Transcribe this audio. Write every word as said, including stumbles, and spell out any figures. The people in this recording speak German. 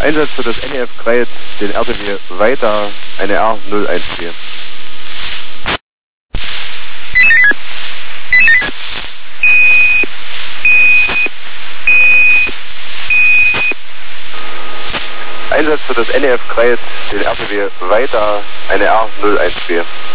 Einsatz für das N E F Kreis, den R T W weiter, eine R null eins vier. Einsatz für das N E F Kreis, den R T W weiter, eine R null eins vier.